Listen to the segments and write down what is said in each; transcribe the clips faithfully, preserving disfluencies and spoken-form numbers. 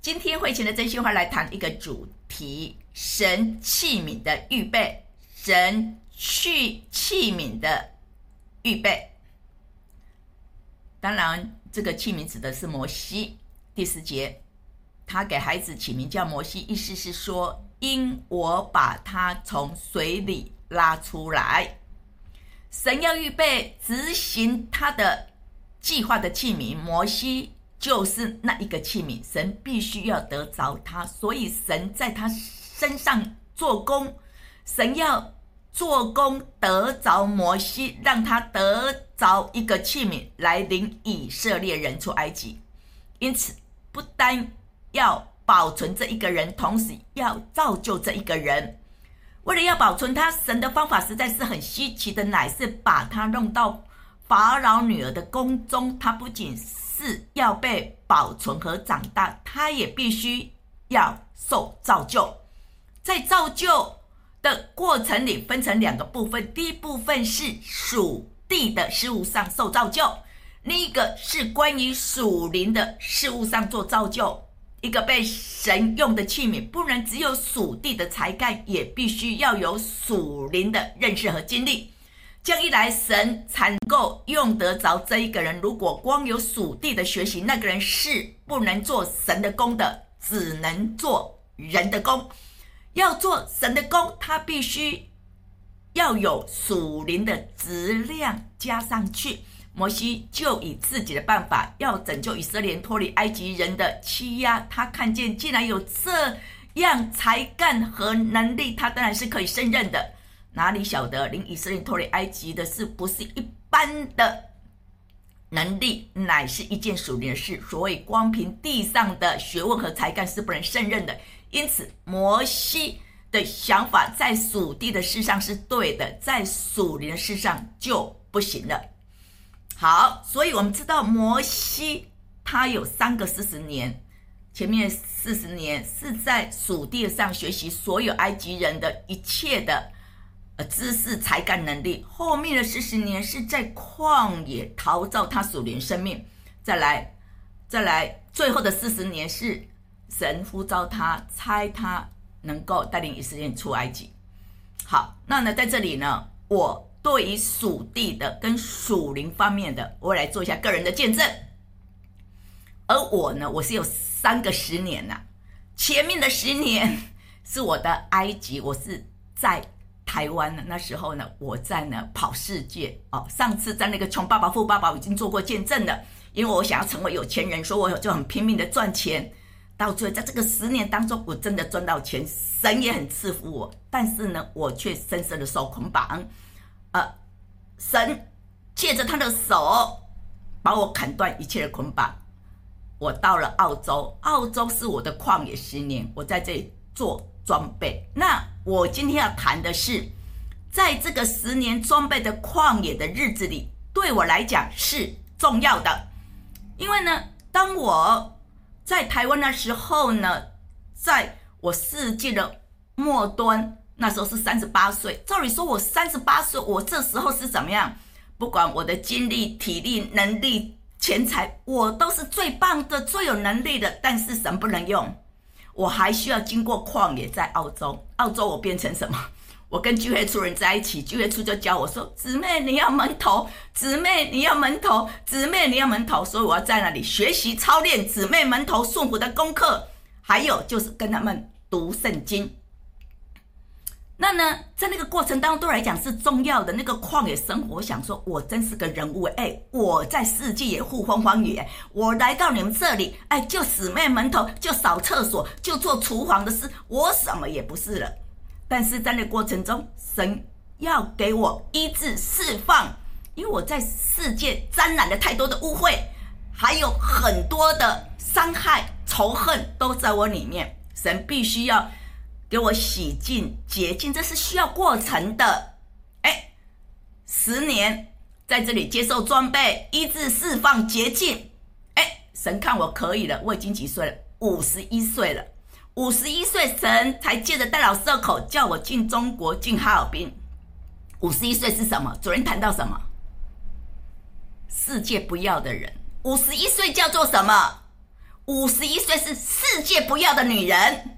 今天慧琴的真心话来谈一个主题：神器皿的预备，神去器皿的预备。当然，这个器皿指的是摩西。第四节，他给孩子起名叫摩西，意思是说，因我把他从水里拉出来。神要预备执行他的计划的器皿，摩西就是那一个器皿，神必须要得着他，所以神在他身上做工，神要做工得着摩西，让他得着一个器皿来领以色列人出埃及。因此不单要保存这一个人，同时要造就这一个人。为了要保存他，神的方法实在是很稀奇的，乃是把他弄到法老女儿的宫中。他不仅是要被保存和长大，他也必须要受造就。在造就的过程里分成两个部分，第一部分是属地的事物上受造就，另一个是关于属灵的事物上做造就。一个被神用的器皿，不能只有属地的才干，也必须要有属灵的认识和经历。这样一来，神才能够用得着这一个人。如果光有属地的学习，那个人是不能做神的工的，只能做人的工。要做神的工，他必须要有属灵的质量加上去。摩西就以自己的办法要拯救以色列人脱离埃及人的欺压，他看见既然有这样才干和能力，他当然是可以胜任的。哪里晓得领以色列人脱离埃及的事不是一般的能力，乃是一件属灵的事，所以光凭地上的学问和才干是不能胜任的。因此摩西的想法在属地的事上是对的，在属灵的事上就不行了。好，所以我们知道摩西他有三个四十年，前面四十年是在属地上学习所有埃及人的一切的知识才干能力，后面的四十年是在旷野陶造他属灵生命，再来再来最后的四十年是神呼召他，差他能够带领以色列人出埃及。好，那呢在这里呢，我对于属地的跟属灵方面的，我来做一下个人的见证。而我呢，我是有三个十年呐、啊，前面的十年是我的埃及，我是在台湾呢，那时候呢，我在呢跑世界哦。上次在那个穷爸爸富爸爸我已经做过见证了，因为我想要成为有钱人，所以我就很拼命的赚钱。到最后，在这个十年当中，我真的赚到钱，神也很赐福我，但是呢，我却深深的受捆绑。呃，神借着他的手把我砍断一切的捆绑。我到了澳洲，澳洲是我的旷野十年，我在这里做装备。那我今天要谈的是，在这个十年装备的旷野的日子里，对我来讲是重要的。因为呢，当我在台湾的时候呢，在我世界的末端，那时候是三十八岁。照理说我三十八岁，我这时候是怎么样？不管我的精力、体力、能力、钱财，我都是最棒的、最有能力的。但是神不能用，我还需要经过旷野。在澳洲，澳洲我变成什么？我跟聚会处人在一起，聚会处就教我说：“姊妹你要门头，姊妹你要门头，姊妹你要门头。”所以我要在那里学习操练姊妹门头顺服的功课，还有就是跟他们读圣经。那呢，在那个过程当中对我来讲是重要的。那个旷野生活，我想说我真是个人物，哎，我在世界也护荒荒野，我来到你们这里，哎，就姊妹门头，就扫厕所，就做厨房的事，我什么也不是了。但是在那个过程中，神要给我医治释放，因为我在世界沾染了太多的污秽，还有很多的伤害、仇恨都在我里面。神必须要给我洗净、洁净，这是需要过程的。哎，十年在这里接受装备、医治、释放、洁净。哎，神看我可以了，我已经几岁了？五十一岁了。五十一岁，神才借着戴老师的口叫我进中国，进哈尔滨。五十一岁是什么？昨天谈到什么？世界不要的人。五十一岁叫做什么？ 五十一岁是世界不要的女人，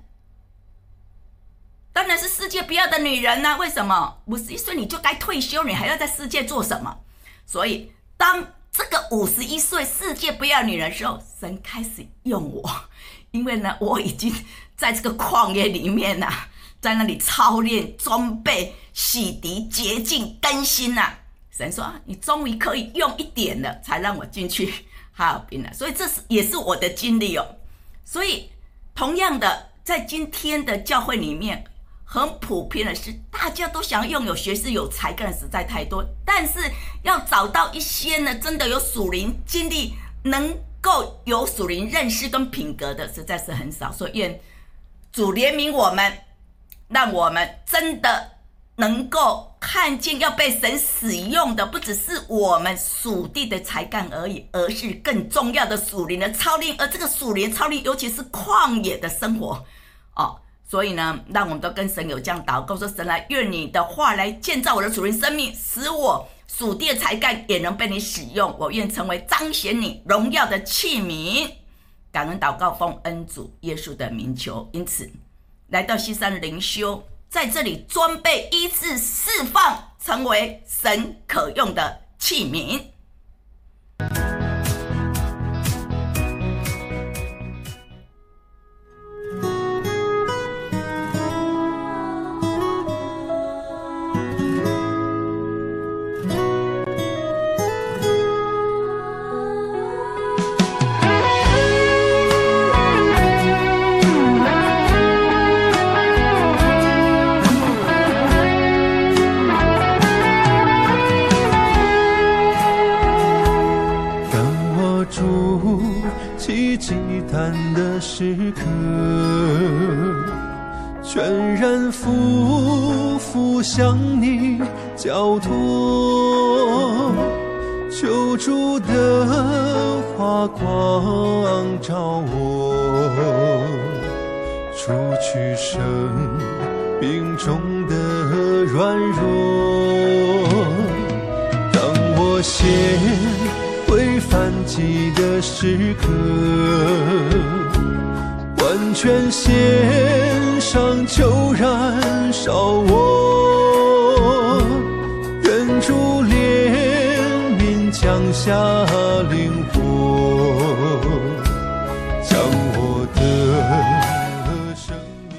当然是世界不要的女人啊，为什么？五十一岁你就该退休，你还要在世界做什么？所以当这个五十一岁世界不要女人的时候，神开始用我，因为呢我已经在这个旷野里面啊，在那里操练装备洗涤洁净更新啊，神说、啊、你终于可以用一点了，才让我进去哈尔滨了。所以这是也是我的经历哦。所以同样的，在今天的教会里面很普遍的是，大家都想要拥有学识有才干的实在太多，但是要找到一些呢真的有属灵经历，能够有属灵认识跟品格的实在是很少。所以愿主怜悯我们，让我们真的能够看见要被神使用的不只是我们属地的才干而已，而是更重要的属灵的操练。而这个属灵操练尤其是旷野的生活哦，所以呢让我们都跟神有这样祷告，说神来，愿你的话来建造我的属灵生命，使我属地的才干也能被你使用，我愿成为彰显你荣耀的器皿。感恩祷告奉恩主耶稣的名求。因此来到西山灵修，在这里装备医治释放，成为神可用的器皿。 时刻全然匍匐向你交托，求主的华光照我，除去生命中的软弱。当我献回反击的时刻，完全献上就燃烧我，愿主怜悯降下灵火，将我的生命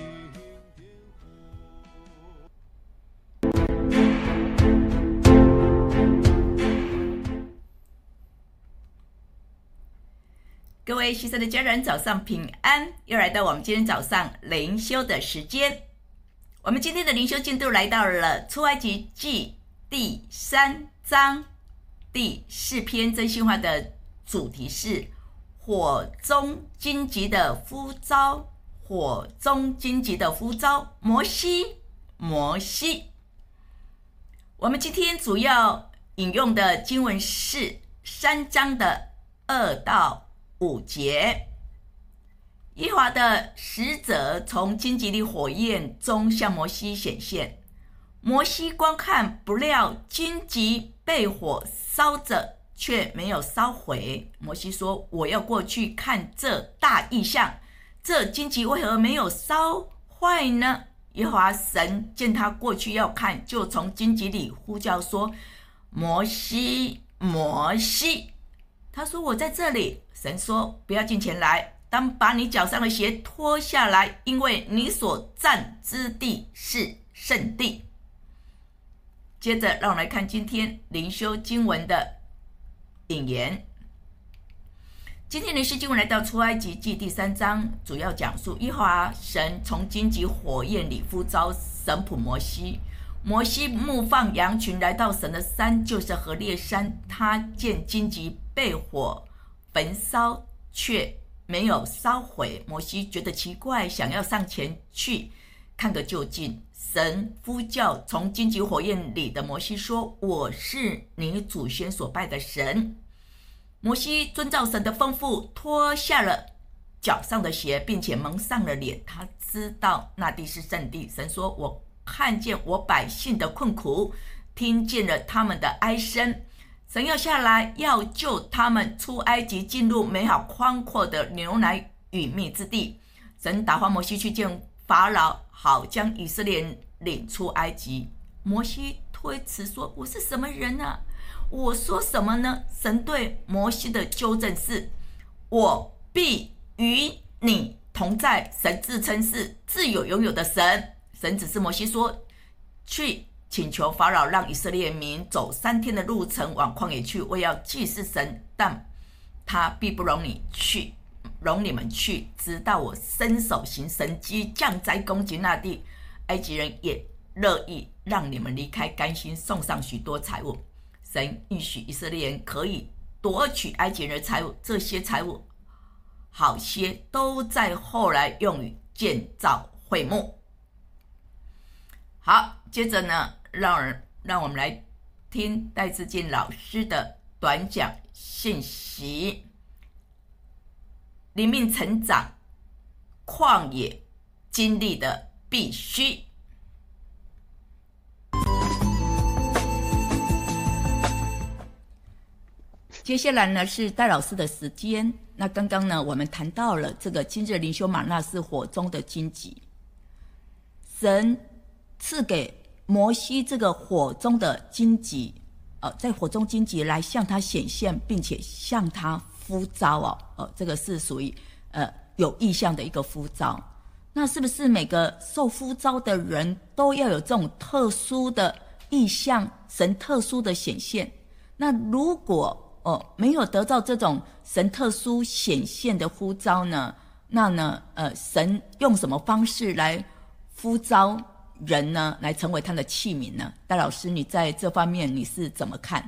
各位西山的家人，早上平安！又来到我们今天早上灵修的时间。我们今天的灵修进度来到了出埃及记第三章第四篇，真心话的主题是火中荆棘的呼召。火中荆棘的呼召，摩西，摩西。我们今天主要引用的经文是三章的二到五节。耶和华的使者从荆棘里火焰中向摩西显现，摩西观看，不料荆棘被火烧着，却没有烧毁。摩西说，我要过去看这大异象，这荆棘为何没有烧坏呢？耶和华神见他过去要看，就从荆棘里呼叫说，摩西，摩西。他说，我在这里。神说，不要近前来，当把你脚上的鞋脱下来，因为你所站之地是圣地。接着让我们来看今天灵修经文的引言。今天灵修经文来到出埃及记第三章，主要讲述耶和华神从荆棘火焰里呼召神仆摩西。摩西牧放羊群，来到神的山，就是何烈山。他见荆棘被火焚烧，却没有烧毁。摩西觉得奇怪，想要上前去看个究竟。神呼叫从荆棘火焰里的摩西说，我是你祖先所拜的神。摩西遵照神的吩咐，脱下了脚上的鞋，并且蒙上了脸。他知道那地是圣地。神说，我看见我百姓的困苦，听见了他们的哀声， 神要下来，要救他们出埃及，进入美好宽阔的牛奶与蜜之地。神打发摩西去见法老，好将以色列人领出埃及。摩西推辞说：“我是什么人呢、啊？我说什么呢？”神对摩西的纠正是：“我必与你同在。”神自称是自有永有的神。神指示摩西说：“去请求法老，让以色列民走三天的路程往旷野去，我要祭祀神，但他必不容你去，容你们去，直到我伸手行神迹，降灾攻击那地。埃及人也乐意让你们离开，甘心送上许多财物。”神允许以色列人可以夺取埃及人的财物，这些财物好些都在后来用于建造会幕。好，接着呢，让人让我们来听戴志进老师的短讲信息：灵命成长，旷野经历的必须。接下来呢是戴老师的时间。那刚刚呢，我们谈到了这个今日灵修玛纳是火中的荆棘，神赐给摩西这个火中的荆棘，呃，在火中荆棘来向他显现，并且向他呼召哦，呃，这个是属于呃有意向的一个呼召。那是不是每个受呼召的人都要有这种特殊的意向，神特殊的显现？那如果哦没有得到这种神特殊显现的呼召呢，那呢，呃，神用什么方式来呼召人呢，来成为他的器皿呢？戴老师，你在这方面你是怎么看？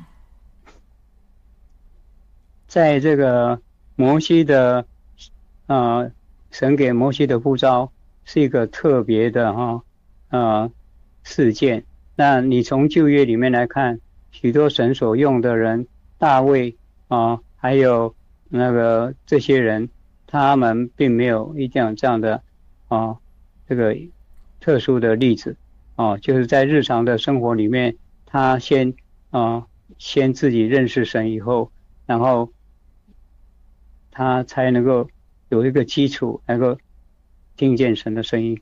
在这个摩西的呃，神给摩西的呼召是一个特别的哈呃事件。那你从旧约里面来看，许多神所用的人，大卫啊、呃，还有那个这些人，他们并没有一定有这样的啊、呃、这个特殊的例子啊、呃，就是在日常的生活里面，他先啊、呃、先自己认识神以后，然后他才能够有一个基础，能够听见神的声音。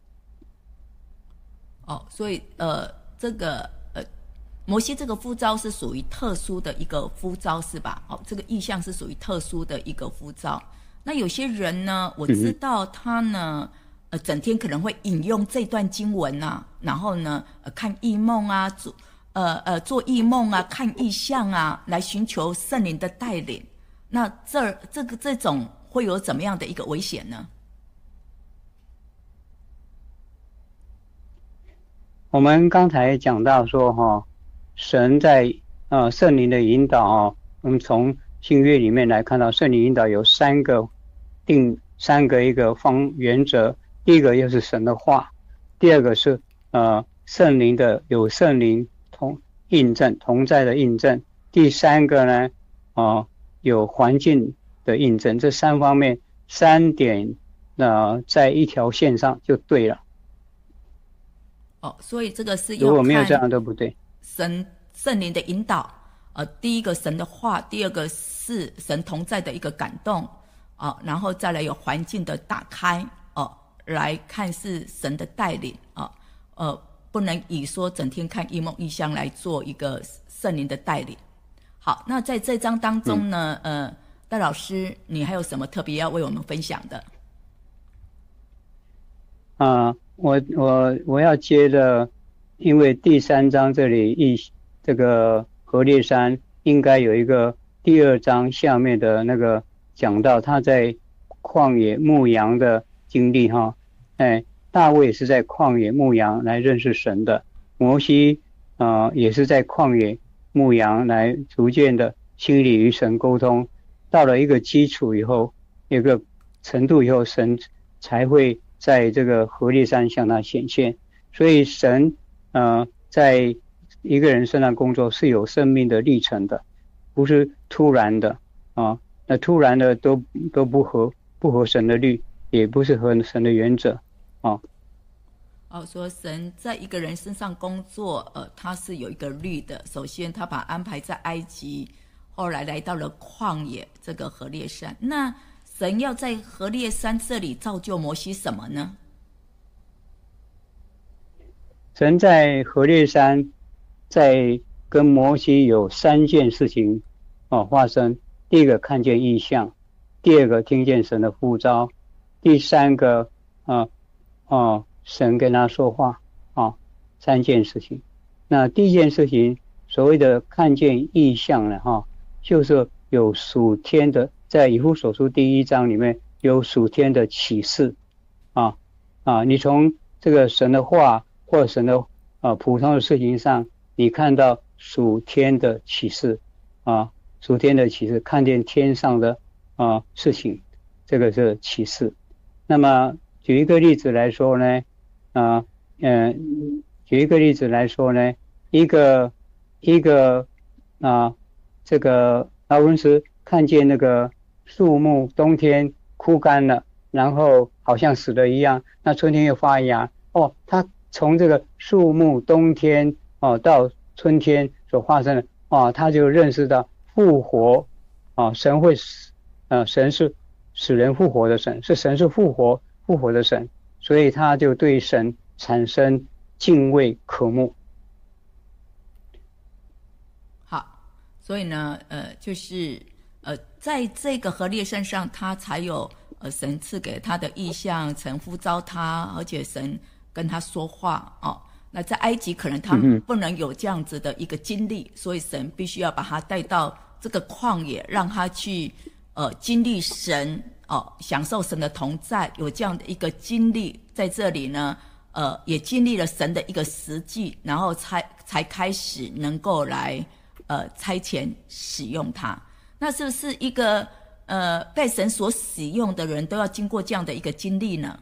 哦，所以呃，这个呃，摩西这个呼召是属于特殊的一个呼召，是吧？哦，这个意象是属于特殊的一个呼召。那有些人呢，我知道他呢，呃，整天可能会引用这段经文啊，然后呢，呃、看异梦啊，做呃呃做异梦啊，看异象啊，来寻求圣灵的带领。那这这个这种会有怎么样的一个危险呢？ 我们刚才讲到说哈，神在呃圣灵的引导啊，我们从新约里面来看到圣灵引导有三个定三个一个方原则，第一个又是神的话，第二个是呃圣灵的有圣灵同印证同在的印证，第三个呢啊、呃、有环境的印证，这三方面三点呃在一条线上就对了。 哦，所以这个是要如果没有这样都不对。 神圣灵的引导，呃，第一个神的话，第二个是神同在的一个感动，哦，然后再来有环境的打开，哦，来看是神的带领，哦，呃，不能以说整天看异梦异象来做一个圣灵的带领。好，那在这章当中呢，嗯、呃，戴老师，你还有什么特别要为我们分享的？ 啊、呃，我我我要接的，因为第三章这里一这个何烈山应该有一个第二章下面的那个讲到他在旷野牧羊的经历哈，哎，大卫是在旷野牧羊来认识神的，摩西啊、呃、也是在旷野牧羊来逐渐的心里与神沟通，到了一个基础以后，一个程度以后，神才会在这个何烈山向他显现。所以神呃在一个人身上工作是有生命的历程的，不是突然的啊，那突然的都都不合不合神的律，也不是合神的原则啊。 哦，说神在一个人身上工作，呃，他是有一个律的。首先，他把安排在埃及， 后来来到了旷野这个何烈山。那神要在何烈山这里造就摩西什么呢？ 神在何烈山在跟摩西有三件事情哦发生。第一个看见异象，第二个听见神的呼召，第三个啊哦神跟他说话啊、哦、三件事情。那第一件事情所谓的看见异象呢哈、哦，就是有属天的，在以弗所书第一章里面有属天的启示啊啊，你从这个神的话或神的啊普通的事情上，你看到属天的启示啊，属天的启示，看见天上的啊事情，这个是启示。那么举一个例子来说呢，啊嗯，举一个例子来说呢，一个一个啊这个劳伦斯看见那个树木冬天枯干了，然后好像死了一样，那春天又发芽。哦，他从这个树木冬天哦到春天所发生的哦，他就认识到复活啊，神会死，呃，神是使人复活的神，是神是复活复活的神，所以他就对神产生敬畏渴慕。 好，所以呢，呃，就是呃，在这个何烈山上，他才有呃神赐给他的意象，神呼召他，而且神跟他说话哦。那在埃及可能他不能有这样子的一个经历，嗯、所以神必须要把他带到这个旷野，让他去呃经历神哦，享受神的同在，有这样的一个经历。在这里呢，呃，也经历了神的一个实际，然后才才开始能够来呃差遣使用他。那是不是一个呃被神所使用的人都要经过这样的一个经历呢？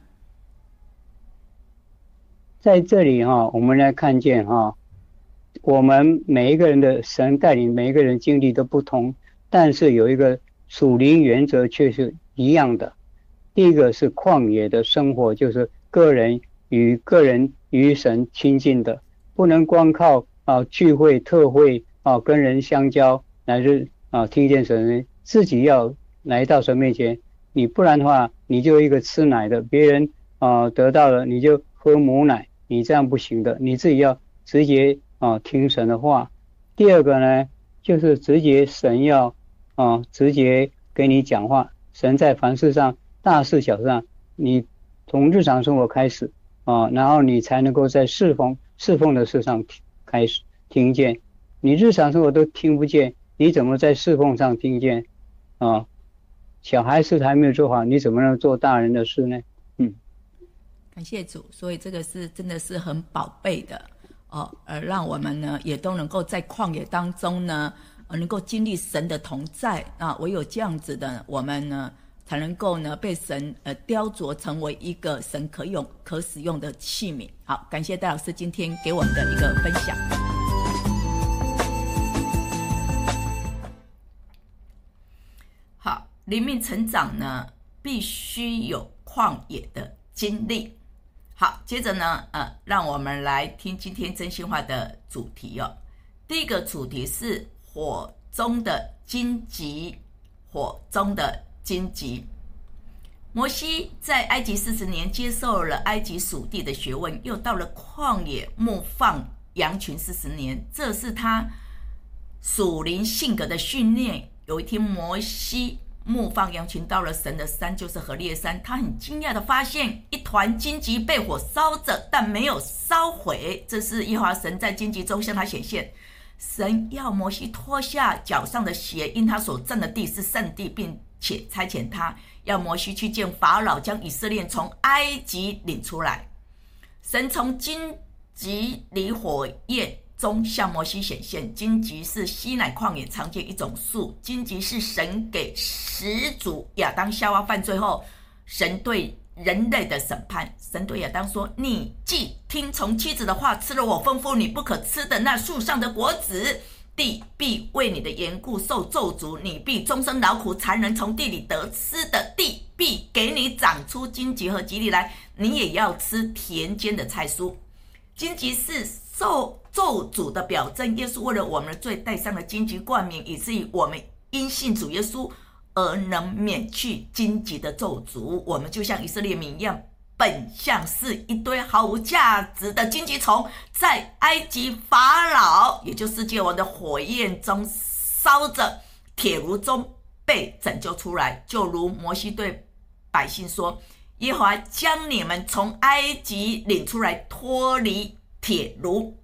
在这里哈、哦，我们来看见哈、哦，我们每一个人的神带领每一个人经历都不同，但是有一个属灵原则却是一样的。第一个是旷野的生活，就是个人与个人与神亲近的，不能光靠啊聚会特会啊跟人相交，乃至啊听见神，自己要来到神面前。你不然的话，你就一个吃奶的，别人啊得到了你就喝母奶。你这样不行的，你自己要直接啊听神的话。第二个呢，就是直接神要啊直接给你讲话。神在凡事上大事小事上，你从日常生活开始啊，然后你才能够在侍奉侍奉的事上开始听见。你日常生活都听不见，你怎么在侍奉上听见啊？小孩事还没有做好，你怎么能做大人的事呢？嗯。 感谢主，所以这个是真的是很宝贝的哦，而让我们呢也都能够在旷野当中呢，呃，能够经历神的同在啊，唯有这样子的，我们呢才能够呢被神呃雕琢成为一个神可用可使用的器皿。好，感谢戴老师今天给我们的一个分享。好，灵命成长呢必须有旷野的经历。好，接着呢，呃，让我们来听今天真心话的主题哦。第一个主题是火中的荆棘，火中的荆棘。摩西在埃及四十年接受了埃及属地的学问，又到了旷野牧放羊群四十年，这是他属灵性格的训练。有一天，摩西牧放羊群到了神的山，就是何烈山，他很惊讶的发现一团荆棘被火烧着，但没有烧毁。这是耶和华神在荆棘中向他显现。神要摩西脱下脚上的鞋，因他所占的地是圣地，并且差遣他要摩西去见法老，将以色列从埃及领出来。神从荆棘里火焰中向摩西显现。荆棘是西乃旷野常见一种树，荆棘是神给始祖亚当夏娃犯罪后神对人类的审判。神对亚当说，你既听从妻子的话，吃了我吩咐你不可吃的那树上的果子，地必为你的缘故受咒诅，你必终身劳苦，才能从地里得吃的，地必给你长出荆棘和棘藜来，你也要吃田间的菜蔬。荆棘是咒咒诅的表征。耶稣为了我们的罪戴上了荆棘冠冕，以至于我们因信主耶稣而能免去荆棘的咒诅。我们就像以色列民一样，本相是一堆毫无价值的荆棘丛，在埃及法老也就是世界王的火焰中烧着，铁炉中被拯救出来。就如摩西对百姓说，耶和华将你们从埃及领出来，脱离铁炉。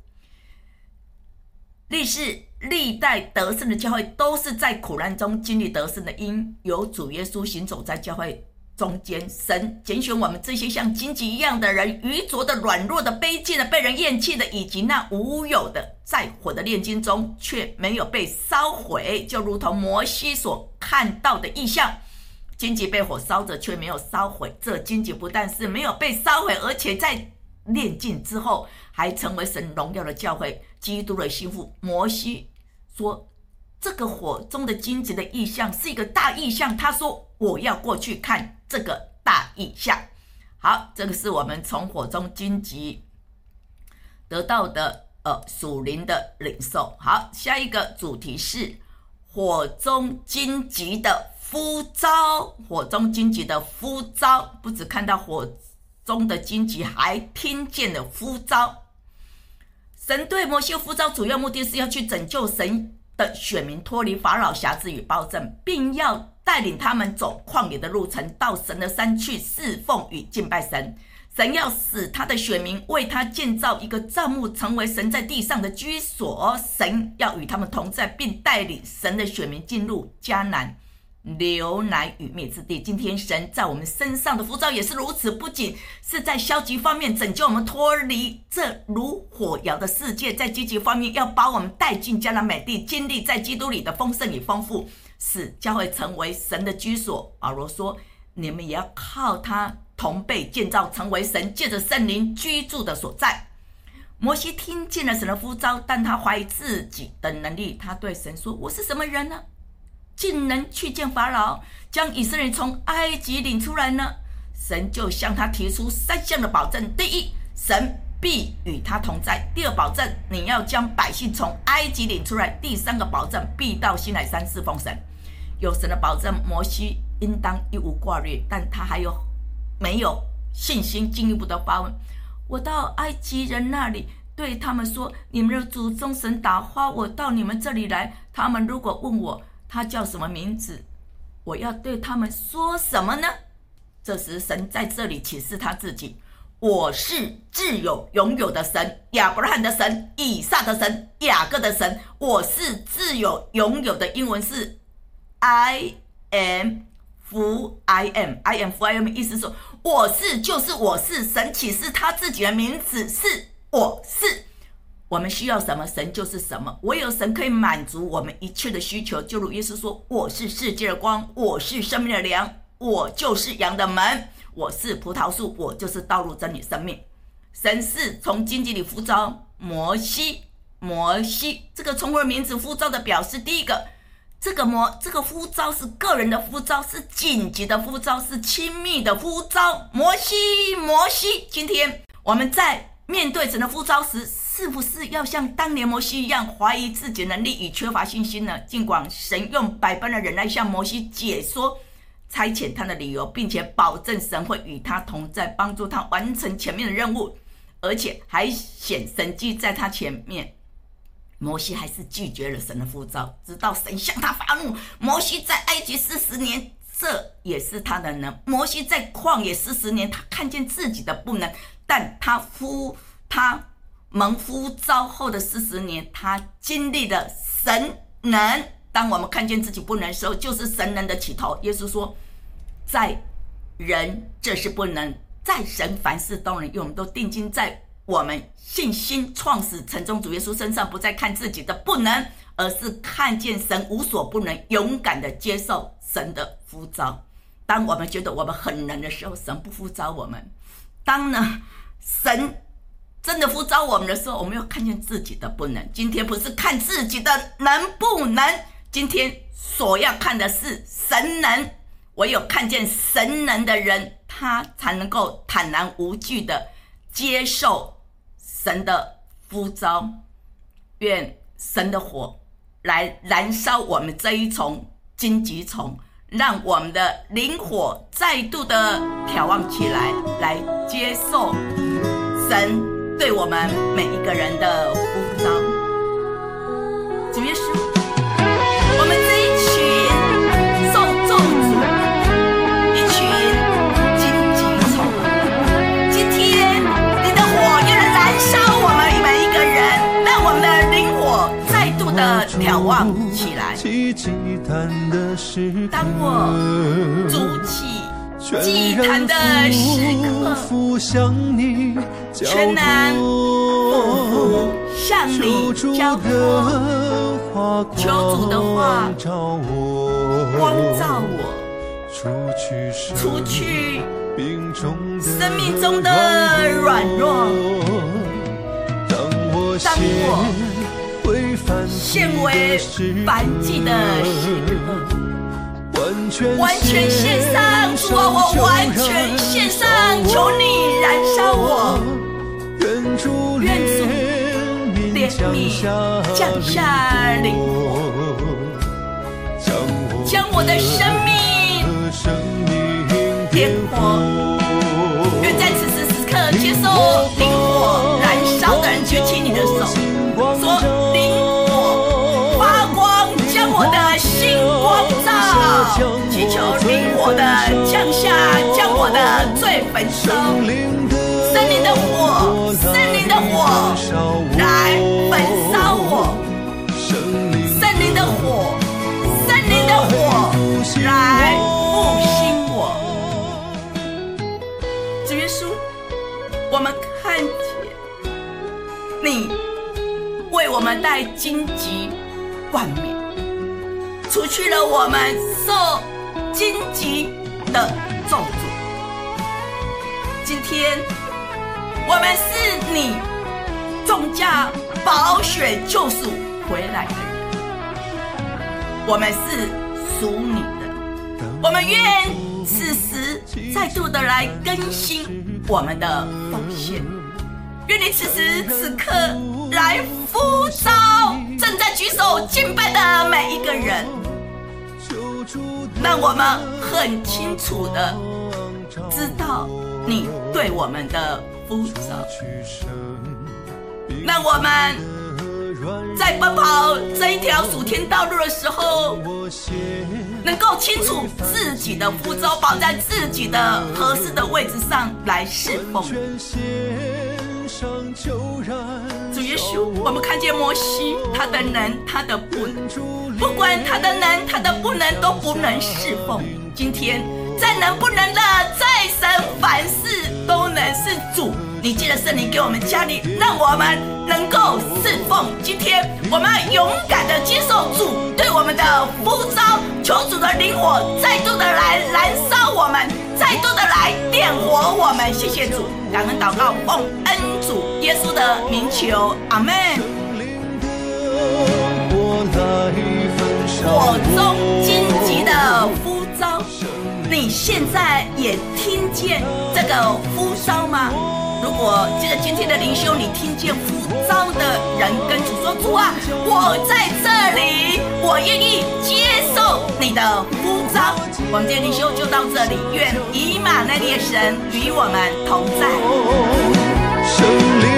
历世历代得胜的教会都是在苦难中经历得胜的，因有主耶稣行走在教会中间。神拣选我们这些像荆棘一样的人，愚拙的、软弱的、卑贱的、被人厌弃的，以及那无有的，在火的炼金中却没有被烧毁，就如同摩西所看到的异象，荆棘被火烧着却没有烧毁。这荆棘不但是没有被烧毁，而且在炼尽之后还成为神荣耀的教会，基督的心腹。摩西说这个火中的荆棘的异象是一个大异象，他说我要过去看这个大异象。好，这个是我们从火中荆棘得到的呃属灵的领受。好，下一个主题是火中荆棘的呼召。火中荆棘的呼召，不只看到火中的荆棘，还听见了呼召。神对摩西呼召主要目的是要去拯救神的选民脱离法老辖制与暴政，并要带领他们走旷野的路程，到神的山去侍奉与敬拜神。神要使他的选民为他建造一个帐幕，成为神在地上的居所。神要与他们同在，并带领神的选民进入迦南流奶与蜜之地。今天神在我们身上的呼召也是如此，不仅是在消极方面拯救我们脱离这如火窑的世界，在积极方面要把我们带进迦南美地，经历在基督里的丰盛与丰富，使教会成为神的居所。保罗说，你们也要靠他同被建造，成为神借着圣灵居住的所在。摩西听见了神的呼召，但他怀疑自己的能力。他对神说，我是什么人呢，竟能去见法老，将以色列人从埃及领出来呢？神就向他提出三项的保证：第一，神必与他同在；第二，保证你要将百姓从埃及领出来；第三个保证，必到西乃山侍奉神。有神的保证，摩西应当一无挂虑，但他还有没有信心进一步的发问：我到埃及人那里，对他们说，你们的祖宗神打发我到你们这里来，他们如果问我他叫什么名字，我要对他们说什么呢？这时神在这里启示他自己，我是自有永有的神，亚伯拉罕的神，以撒的神，雅各的神。我是自有永有的英文是 I am full I am I am full I am 意思说我是就是我是。神启示他自己的名字是我是。我们需要什么，神就是什么，唯有神可以满足我们一切的需求。就如耶稣说，我是世界的光，我是生命的粮，我就是羊的门，我是葡萄树，我就是道路真理生命。神是从荆棘里呼召摩西，摩西这个从我的名字呼召的表示，第一个，这个摩这个呼召是个人的呼召，是紧急的呼召，是亲密的呼召。摩西，摩西，今天我们在面对神的呼召时，是不是要像当年摩西一样怀疑自己的能力与缺乏信心呢？尽管神用百般的忍耐向摩西解说差遣他的理由，并且保证神会与他同在，帮助他完成前面的任务，而且还显神迹在他前面，摩西还是拒绝了神的呼召，直到神向他发怒。摩西在埃及四十年，这也是他的能；摩西在旷野四十年，他看见自己的不能，但他呼他蒙呼召后的四十年，他经历了神能。当我们看见自己不能的时候，就是神能的起头。耶稣说，在人这是不能，在神凡事都能。因为我们都定睛在我们信心创始成终主耶稣身上，不再看自己的不能，而是看见神无所不能，勇敢的接受神的呼召。当我们觉得我们很能的时候，神不呼召我们；当呢神真的呼召我们的时候，我们要看见自己的不能。今天不是看自己的能不能，今天所要看的是神能。唯有看见神能的人，他才能够坦然无惧的接受神的呼召，愿神的火来燃烧我们这一丛荆棘丛，让我们的灵火再度的眺望起来，来接受神对我们每一个人的呼召。主耶稣，我们这一群受咒诅、一群荆棘丛，今天你的火要来燃烧我们每一个人，让我们的灵火再度的眺望起来。当我筑起祭坛的时刻，全然俯伏向你交托，求主的话光照我，除去生命中的软弱。当我献为燔祭的时刻，完全献上，主啊，我完全献上，求你燃烧我，愿主怜悯降下灵火，将我的生命点火。愿在此时此刻接受灵火燃烧的人举起你的手，说灵火发光，将我的心光照，祈求灵火的降下，将我的罪焚烧。圣灵的火，圣灵的火来焚烧我，圣灵的火，圣灵的火来复兴我。主耶稣，我们看见你为我们带荆棘冠冕，除去了我们受荆棘的咒诅。今天我们是你重价宝血救赎回来的人，我们是属你的，我们愿此时再度的来更新我们的奉献。愿你此时此刻来呼召正在举手敬拜的每一个人，让我们很清楚的知道你对我们的呼召，让我们在奔跑这一条属天道路的时候，能够清楚自己的呼召，保在自己的合适的位置上来侍奉。主耶稣，我们看见摩西，他的能，他的不能，不管他的能，他的不能，都不能侍奉。今天再能不能的，再神凡事都能是主。你借着圣灵给我们加力，让我们能够侍奉。今天我们要勇敢的接受主对我们的呼召，求主的灵火再度的来燃烧我们，再度的来点火我们。谢谢主，感恩祷告，奉恩主耶稣的名求，阿们。火中荆棘的呼召，你现在也听见这个呼召吗？如果这个今天的灵修你听见呼召的人跟主说，主啊，我在这里，我愿意接受你的呼召。我们今天灵修就到这里，愿以马内利的神与我们同在。